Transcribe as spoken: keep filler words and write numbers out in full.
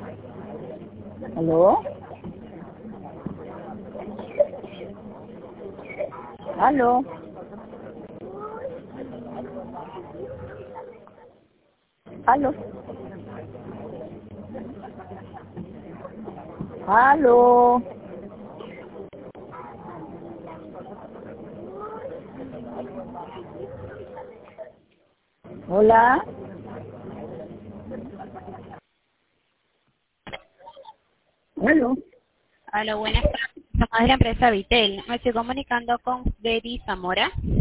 ¿Aló? ¿Aló? ¿Aló? ¿Aló? ¿Hola? ¿Aló? Hola, buenas tardes. Somos de la empresa Vitel. Me estoy comunicando con Debbie Zamora.